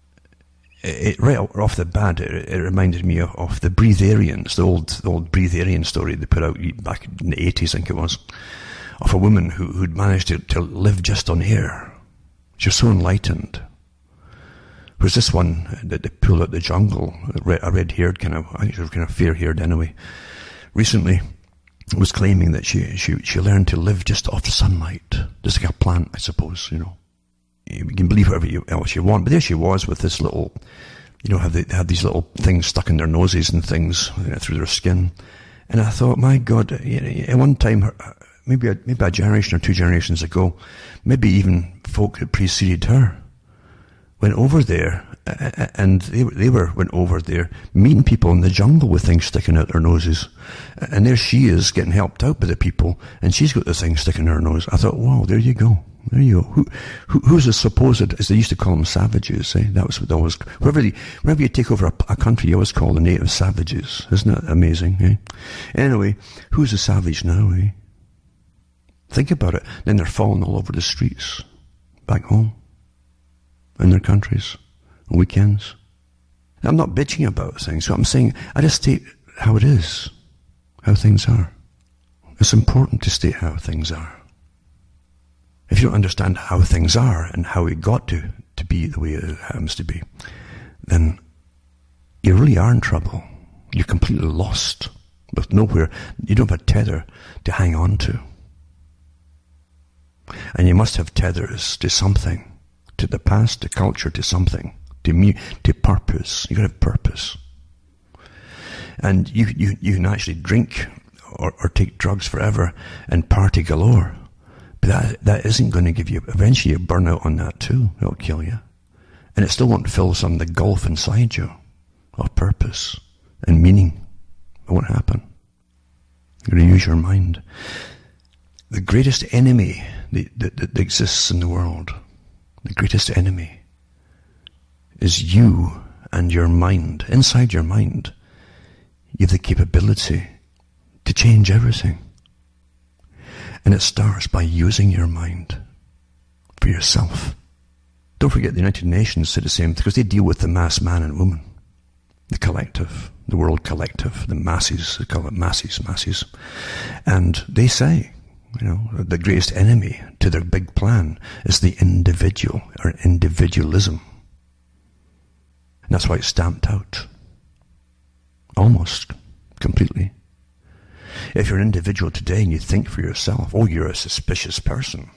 Speaker 1: right off the bat, it reminded me of the Breatharians, the old Breatharian story they put out back in the 80s, I think it was, of a woman who'd managed to live just on air. She was so enlightened. Whereas this one that they pulled out the jungle, a red-haired I think she was kind of fair-haired anyway, recently was claiming that she learned to live just off the sunlight, just like a plant, I suppose, You can believe whatever else you want, but there she was with this little, they have these little things stuck in their noses and things through their skin. And I thought, my God, at one time, maybe a generation or two generations ago, maybe even folk that preceded her went over there, and they went over there meeting people in the jungle with things sticking out their noses. And there she is getting helped out by the people, and she's got the thing sticking in her nose. I thought, wow, there you go. There you go. Who's the supposed, as they used to call them, savages, eh? That was what always, whenever you take over a country, you always call the natives savages. Isn't that amazing, eh? Anyway, who's the savage now, eh? Think about it. Then they're falling all over the streets, back home, in their countries, on weekends. I'm not bitching about things. So I'm saying, I just state how it is, how things are. It's important to state how things are. If you don't understand how things are and how it got to be the way it happens to be, then you really are in trouble. You're completely lost with nowhere. You don't have a tether to hang on to. And you must have tethers to something, to the past, to culture, to something, to purpose. You've got to have purpose. And you can actually drink or take drugs forever and party galore. But that isn't going to give you, eventually you burn out on that too. It'll kill you. And it still won't fill some of the gulf inside you of purpose and meaning. It won't happen. You're going to use your mind. The greatest enemy that exists in the world, the greatest enemy, is you and your mind. Inside your mind, you have the capability to change everything. And it starts by using your mind for yourself. Don't forget the United Nations say the same, because they deal with the mass man and woman. The collective, the world collective, the masses, they call it masses. And they say, the greatest enemy to their big plan is the individual, or individualism. And that's why it's stamped out. Almost completely. If you're an individual today and you think for yourself, oh, you're a suspicious person.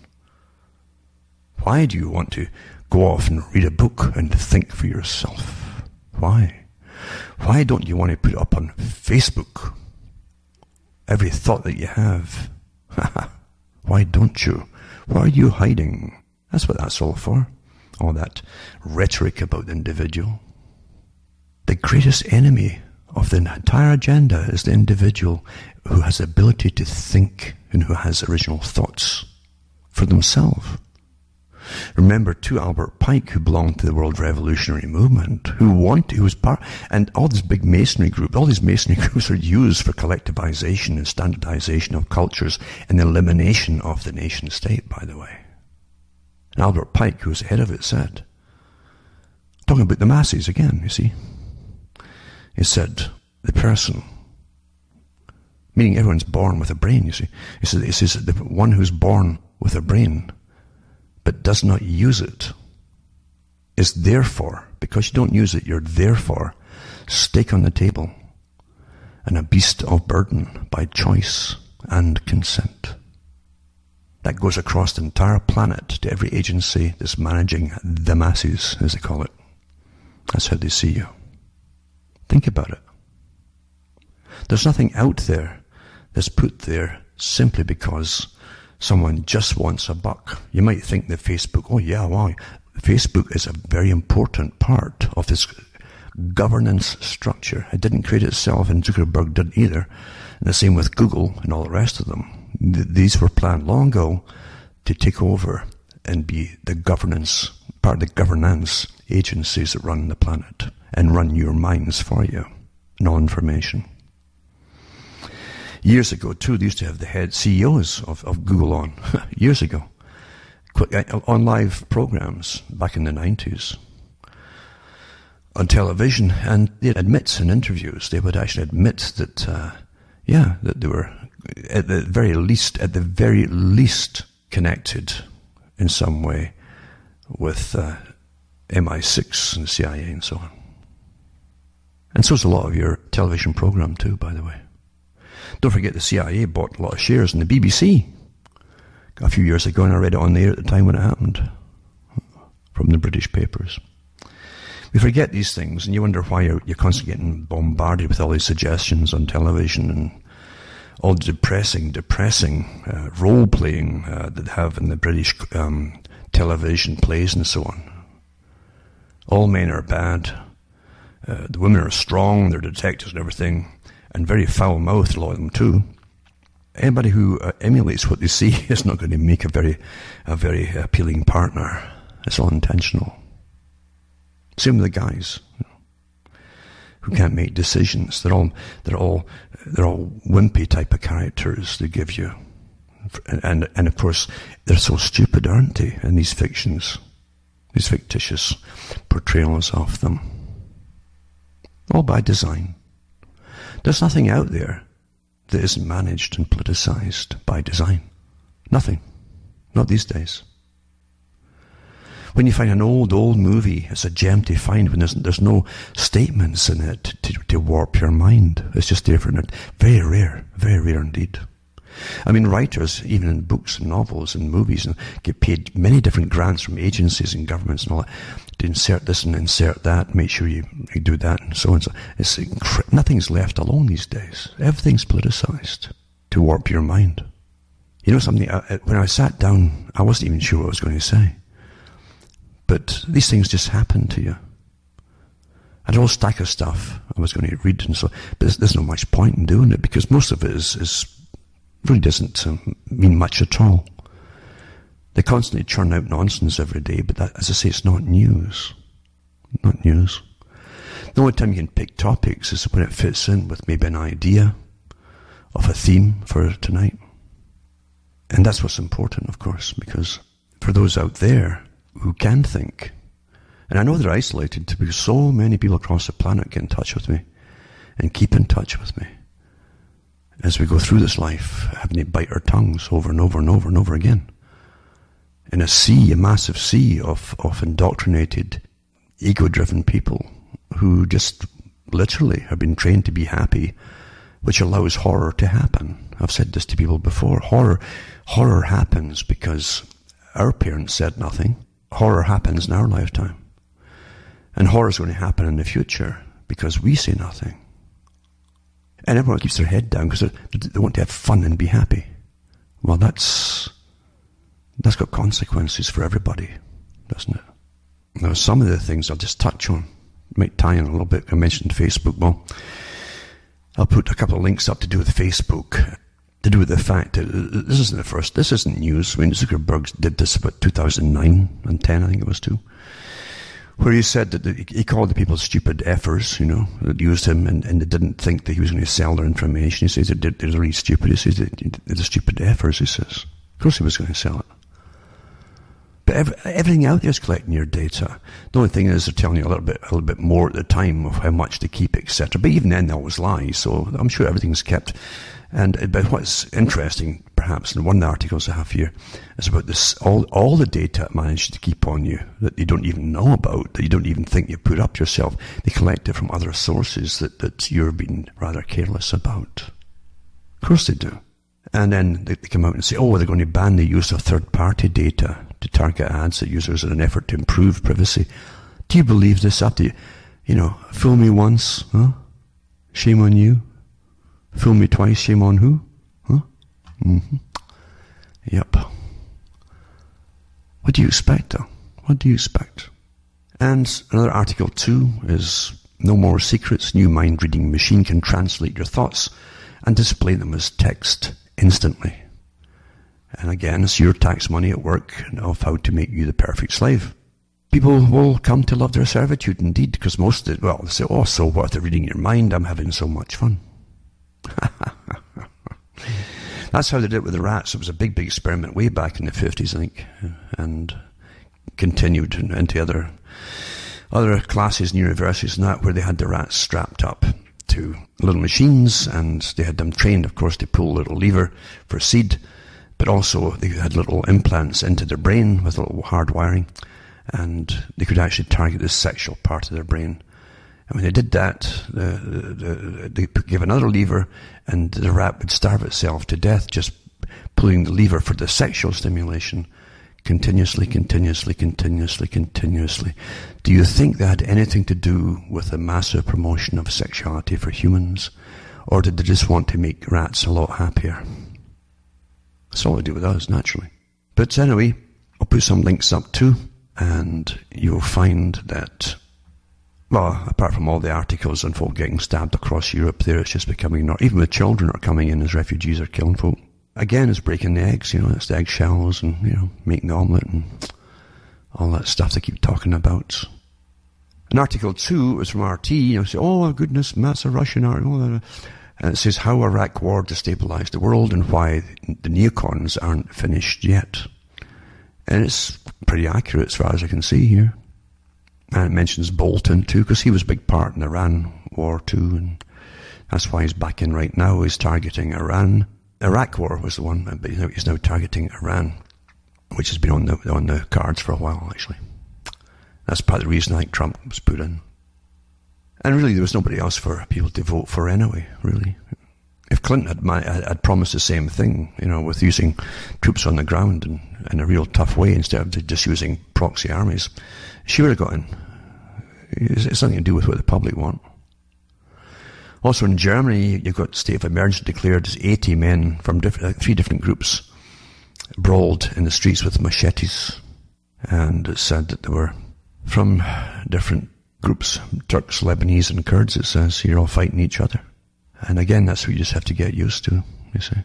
Speaker 1: Why do you want to go off and read a book and think for yourself? Why? Why don't you want to put it up on Facebook? Every thought that you have. Why don't you? Why are you hiding? That's what that's all for. All that rhetoric about the individual. The greatest enemy of the entire agenda is the individual who has the ability to think and who has original thoughts for themselves. Remember too, Albert Pike, who belonged to the World Revolutionary Movement, who was part, and all these big masonry groups, all these masonry groups are used for collectivization and standardization of cultures and the elimination of the nation state, by the way. And Albert Pike, who was the head of it, said, talking about the masses again, you see, he said, the person, meaning everyone's born with a brain, you see, he says the one who's born with a brain but does not use it is therefore, because you don't use it, you're therefore stake on the table and a beast of burden by choice and consent. That goes across the entire planet to every agency that's managing the masses, as they call it. That's how they see you. Think about it. There's nothing out there that's put there simply because someone just wants a buck. You might think that Facebook, oh yeah, wow, Facebook is a very important part of this governance structure. It didn't create itself, and Zuckerberg didn't either. And the same with Google and all the rest of them. These were planned long ago to take over and be the governance, part of the governance agencies that run the planet and run your minds for you, no information. Years ago, too, they used to have the head CEOs of Google on, years ago, on live programs back in the 90s, on television, and they'd admit in interviews, they would actually admit that, that they were, at the very least, connected in some way with MI6 and the CIA and so on. And so is a lot of your television program too, by the way. Don't forget the CIA bought a lot of shares in the BBC a few years ago, and I read it on the air at the time when it happened from the British papers. We forget these things, and you wonder why you're constantly getting bombarded with all these suggestions on television and all the depressing role-playing that they have in the British television plays and so on. All men are bad. The women are strong, they're detectives and everything, and very foul-mouthed, a lot of them too. Anybody who emulates what they see is not going to make a very appealing partner. It's all intentional. Same with the guys, who can't make decisions. They're all wimpy type of characters they give you, and of course they're so stupid, aren't they? In these fictions, these fictitious portrayals of them, all by design. There's nothing out there that isn't managed and politicized by design. Nothing. Not these days. When you find an old movie, it's a gem to find when there's no statements in it to warp your mind. It's just there for it. Very rare indeed. I mean, writers, even in books and novels and movies, and get paid many different grants from agencies and governments and all that to insert this and insert that, make sure you do that and so on. So nothing's left alone these days. Everything's politicized to warp your mind. You know something, when I sat down, I wasn't even sure what I was going to say. But these things just happen to you. I had a whole stack of stuff I was going to read, and so, but there's no much point in doing it, because most of it is really doesn't mean much at all. They constantly churn out nonsense every day, but that, as I say, it's not news. Not news. The only time you can pick topics is when it fits in with maybe an idea of a theme for tonight. And that's what's important, of course, because for those out there who can think, and I know they're isolated because so many people across the planet get in touch with me and keep in touch with me as we go through this life, having to bite our tongues over and over and over and over again in a massive sea of indoctrinated, ego-driven people who just literally have been trained to be happy, which allows horror to happen. I've said this to people before. Horror happens because our parents said nothing. Horror happens in our lifetime. And horror is going to happen in the future because we say nothing. And everyone keeps their head down because they want to have fun and be happy. Well, that's That's got consequences for everybody, doesn't it? Now, some of the things I'll just touch on, might tie in a little bit. I mentioned Facebook. Well, I'll put a couple of links up to do with Facebook, to do with the fact that this isn't news. I mean, Zuckerberg did this about 2009 and 10, I think it was too, where he said that he called the people stupid effers, that used him, and they didn't think that he was going to sell their information. He says they're really stupid. He says they're the stupid effers, he says. Of course he was going to sell it. But everything out there is collecting your data. The only thing is they're telling you a little bit more at the time of how much to keep, etc. But even then they always lie, so I'm sure everything's kept. But what's interesting, perhaps, in one of the articles I have here, is about this, all the data managed to keep on you that you don't even know about, that you don't even think you put up yourself. They collect it from other sources that you're being rather careless about. Of course they do. And then they come out and say, they're going to ban the use of third-party data to target ads at users in an effort to improve privacy. Do you believe this after fool me once, huh? Shame on you. Fool me twice, shame on who? Huh? Mm-hmm. Yep. What do you expect, though? What do you expect? And another article, too, is no more secrets. New mind-reading machine can translate your thoughts and display them as text instantly. And again, it's your tax money at work of how to make you the perfect slave. People will come to love their servitude indeed, because most of it, they say, so what if they're reading your mind? I'm having so much fun. That's how they did it with the rats. It was a big experiment way back in the 50s, I think, and continued into other classes and universities and that, where they had the rats strapped up to little machines, and they had them trained, of course, to pull a little lever for seed, but also they had little implants into their brain with a little hard wiring, and they could actually target the sexual part of their brain. And when they did that, they gave another lever, and the rat would starve itself to death just pulling the lever for the sexual stimulation continuously. Do you think that had anything to do with the massive promotion of sexuality for humans? Or did they just want to make rats a lot happier? That's all they do with us, naturally. But anyway, I'll put some links up too, and you'll find that, apart from all the articles on folk getting stabbed across Europe there, it's just becoming, even the children are coming in as refugees are killing folk. Again, it's breaking the eggs, it's the egg shells and, making the omelette and all that stuff they keep talking about. An article 2 was from RT, say, oh goodness, massive Russian article. And it says how Iraq war destabilized the world and why the neocons aren't finished yet. And it's pretty accurate as far as I can see here. And it mentions Bolton too, because he was a big part in the Iran war too, and that's why he's back in right now. He's targeting Iran. Iraq war was the one, but he's now targeting Iran, which has been on the cards for a while, actually. That's part of the reason I think Trump was put in. And really, there was nobody else for people to vote for anyway, really. If Clinton had promised the same thing, with using troops on the ground in a real tough way instead of just using proxy armies, she would have got in. It's nothing to do with what the public want. Also in Germany, you've got state of emergency declared as 80 men from 3 different groups brawled in the streets with machetes. And it said that they were from different groups, Turks, Lebanese and Kurds, it says, here all fighting each other. And again, that's what you just have to get used to, you see.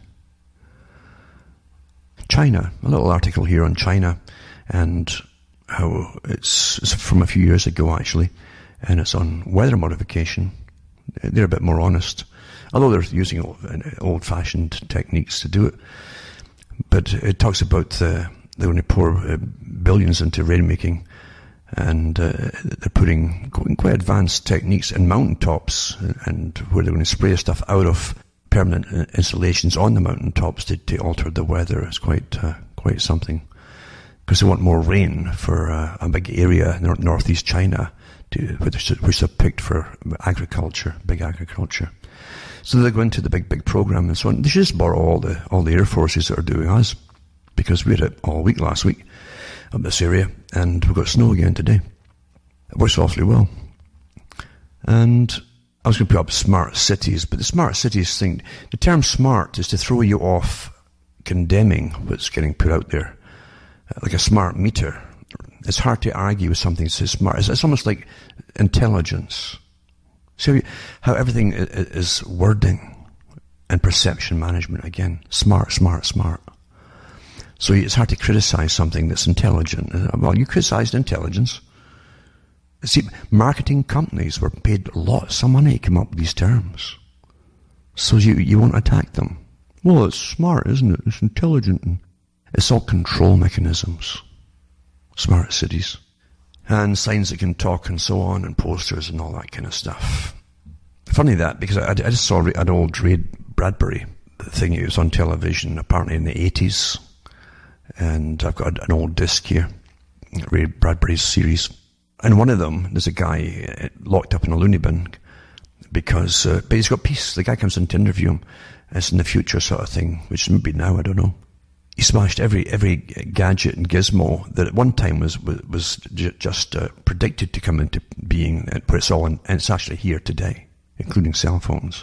Speaker 1: China, a little article here on China and how it's from a few years ago actually, and it's on weather modification. They're a bit more honest, although they're using old-fashioned techniques to do it. But it talks about they're going to pour billions into rainmaking, and they're putting quite advanced techniques in mountaintops, and where they're going to spray stuff out of permanent installations on the mountaintops to alter the weather. It's quite something, because they want more rain for a big area, northeast China, which are picked for agriculture, big agriculture. So they go into the big program and so on. They should just borrow all the air forces that are doing us, because we had it all week last week up this area, and we've got snow again today. It works awfully well. And I was going to put up smart cities, but the smart cities thing, the term smart is to throw you off condemning what's getting put out there. like a smart meter. It's hard to argue with something so smart. It's almost like intelligence. See how everything is wording and perception management again. Smart, smart, smart. So it's hard to criticize something that's intelligent. Well, you criticized intelligence. See, marketing companies were paid lots of money to come up with these terms. So you won't attack them. Well, it's smart, isn't it? It's intelligent. It's all control mechanisms. Smart cities. And signs that can talk and so on, and posters and all that kind of stuff. Funny that, because I just saw an old Ray Bradbury thing. It was on television, apparently in the 80s. And I've got an old disc here, Ray Bradbury's series. And one of them, there's a guy locked up in a loony bin because, but he's got peace. The guy comes in to interview him. It's in the future sort of thing, which may be now, I don't know. He smashed every gadget and gizmo that at one time was just predicted to come into being, where it's all in, and it's actually here today, including cell phones.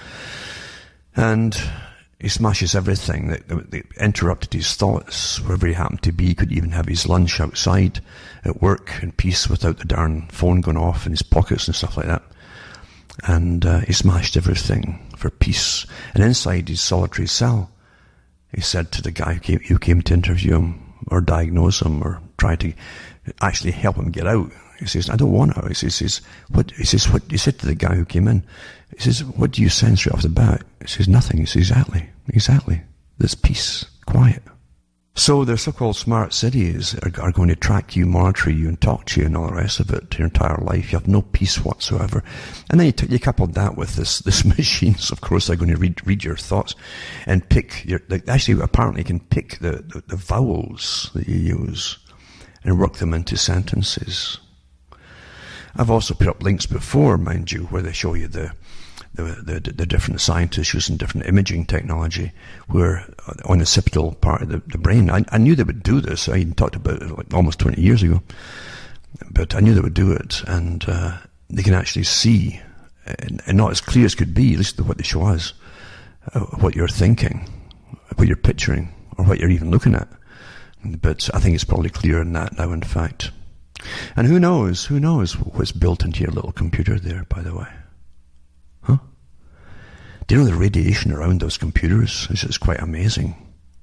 Speaker 1: And he smashes everything that interrupted his thoughts, wherever he happened to be. He could even have his lunch outside at work in peace without the darn phone going off in his pockets and stuff like that. And he smashed everything for peace. And inside his solitary cell, he said to the guy who came to interview him or diagnose him or try to actually help him get out, he says, I don't want out. He says, what he said to the guy who came in, he says, what do you sense right off the bat? He says, nothing. He says, exactly. There's peace, quiet. So the so-called smart cities are going to track you, monitor you, and talk to you and all the rest of it your entire life. You have no peace whatsoever. And then you coupled that with this machines, of course, they're going to read your thoughts and pick actually, apparently you can pick the vowels that you use and work them into sentences. I've also put up links before, mind you, where they show you the different scientists using different imaging technology where on the occipital part of the brain. I knew they would do this. I even talked about it like almost 20 years ago. But I knew they would do it, and they can actually see, and not as clear as could be, at least what they show us, what you're thinking, what you're picturing, or what you're even looking at. But I think it's probably clearer than that now, in fact. And who knows what's built into your little computer there, by the way. Huh? Do you know the radiation around those computers is quite amazing?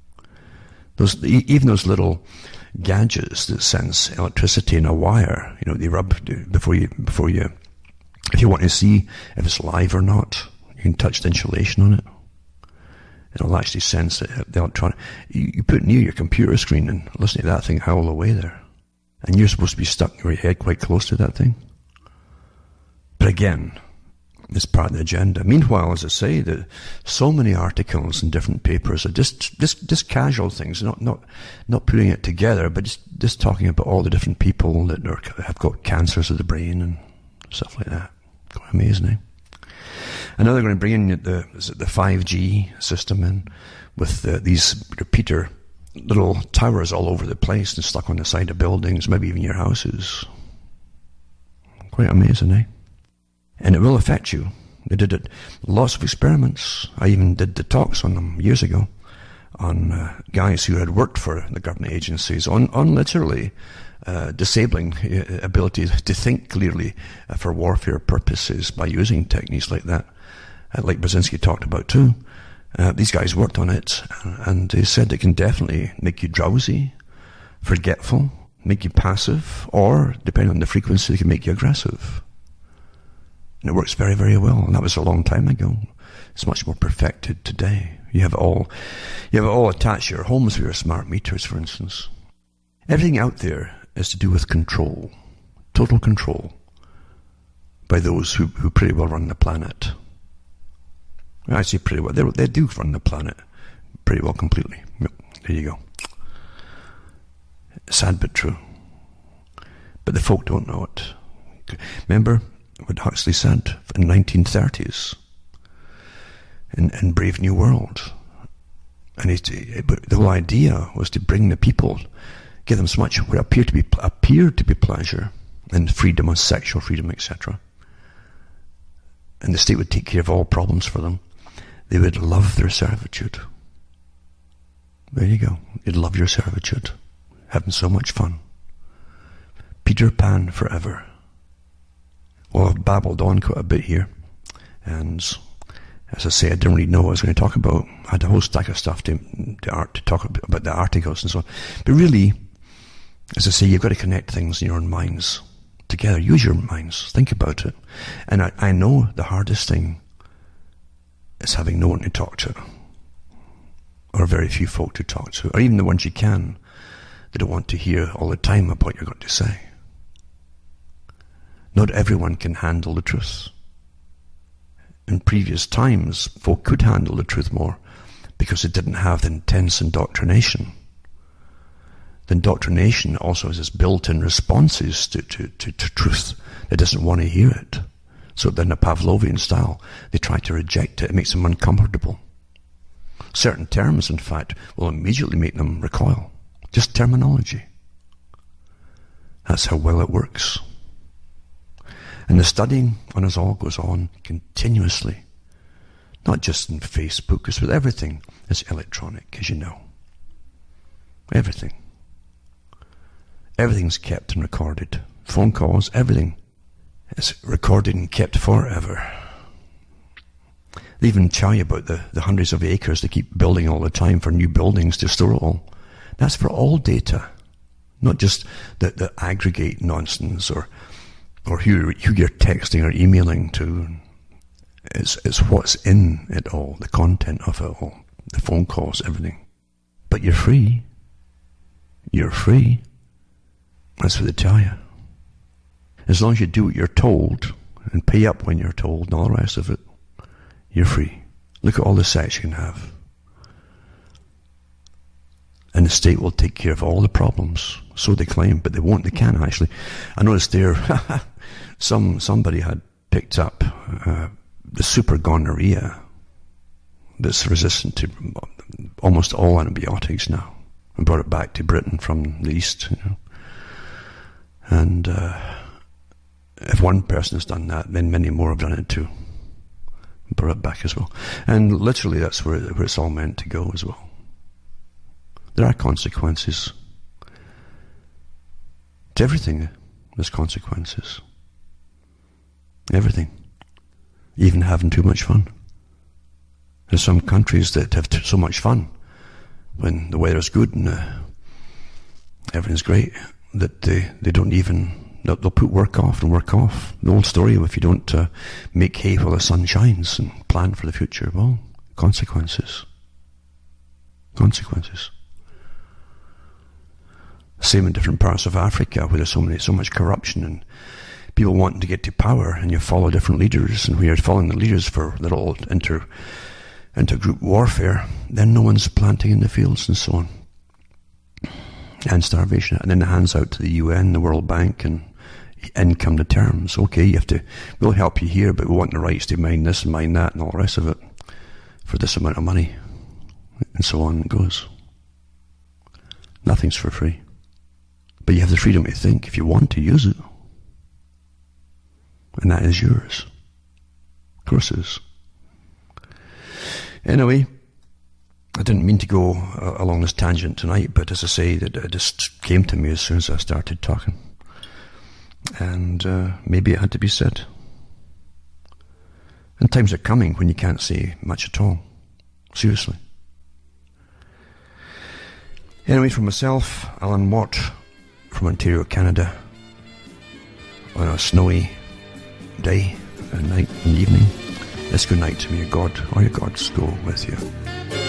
Speaker 1: Even those little gadgets that sense electricity in a wire, they rub before you, if you want to see if it's live or not, you can touch the insulation on it. It'll actually sense the electronic. You put it near your computer screen and listen to that thing howl away there. And you're supposed to be stuck with your head quite close to that thing. But again, it's part of the agenda. Meanwhile, as I say, so many articles and different papers are just casual things, not putting it together, but just talking about all the different people that have got cancers of the brain and stuff like that. Quite amazing, eh? And now they're going to bring in the 5G system in with these repeater little towers all over the place and stuck on the side of buildings, maybe even your houses. Quite amazing, eh? And it will affect you. They did lots of experiments. I even did the talks on them years ago on guys who had worked for the government agencies on literally disabling ability to think clearly for warfare purposes by using techniques like that, like Brzezinski talked about too. These guys worked on it, and they said it can definitely make you drowsy, forgetful, make you passive, or, depending on the frequency, it can make you aggressive. And it works very, very well, and that was a long time ago. It's much more perfected today. You have it all attached to your homes with your smart meters, for instance. Everything out there is to do with control, total control, by those who pretty well run the planet. I say pretty well. They do run the planet pretty well completely. Yep, there you go. Sad but true. But the folk don't know it. Remember what Huxley said in the 1930s in Brave New World? And the whole idea was to bring the people, give them so much what appeared to be pleasure and freedom, and sexual freedom, etc. And the state would take care of all problems for them. They would love their servitude. There you go. You'd love your servitude. having so much fun. Peter Pan forever. Well, I've babbled on quite a bit here, and as I say, I didn't really know what I was going to talk about. I had a whole stack of stuff to talk about the articles and so on. But really, as I say, you've got to connect things in your own minds together. Use your minds. Think about it. And I know the hardest thing is having no one to talk to, or very few folk to talk to, or even the ones you can, they don't want to hear all the time about what you've got to say. Not everyone can handle the truth. In previous times, folk could handle the truth more because it didn't have the intense indoctrination. The indoctrination also has its built-in responses to truth that doesn't want to hear it. So then, a Pavlovian style, they try to reject it. It makes them uncomfortable. Certain terms, in fact, will immediately make them recoil. Just terminology. That's how well it works. And the studying on us all goes on continuously. Not just in Facebook, it's with everything. It's electronic, as you know. Everything. Everything's kept and recorded. Phone calls, everything is recorded and kept forever. They even tell you about the hundreds of acres they keep building all the time for new buildings to store it all. That's for all data. Not just the aggregate nonsense or who you're texting or emailing to. It's what's in it all, the content of it all, the phone calls, everything. But you're free. You're free. That's what they tell you. As long as you do what you're told and pay up when you're told and all the rest of it, you're free. Look at all the sex you can have. And the state will take care of all the problems. So they claim, but they won't. They can't actually. I noticed there, somebody had picked up the super gonorrhea that's resistant to almost all antibiotics now, and brought it back to Britain from the East. You know. And if one person has done that, then many more have done it too. Brought it back as well. And literally that's where it's all meant to go as well. There are consequences. To everything, there's consequences. Everything. Even having too much fun. There's some countries that have so much fun when the weather's good and everything's great that they don't even, they'll put work off and work off. The old story of if you don't make hay while the sun shines and plan for the future, well, consequences. Consequences. Same in different parts of Africa where there's so much corruption and people wanting to get to power, and you follow different leaders, and when you're following the leaders for little inter-group warfare, then no one's planting in the fields and so on. And starvation. And then it hands out to the UN, the World Bank, and in come the terms. Okay, we'll help you here, but we want the rights to mine this and mine that and all the rest of it for this amount of money. And so on it goes. Nothing's for free. But you have the freedom to think if you want to use it. And that is yours. Of course it is. Anyway, I didn't mean to go along this tangent tonight, but as I say, it just came to me as soon as I started talking. And maybe it had to be said. And times are coming when you can't say much at all. Seriously. Anyway, from myself, Alan Watt, from Ontario, Canada, on a snowy day and night and evening, let's good night to me. Your God or your gods go with you.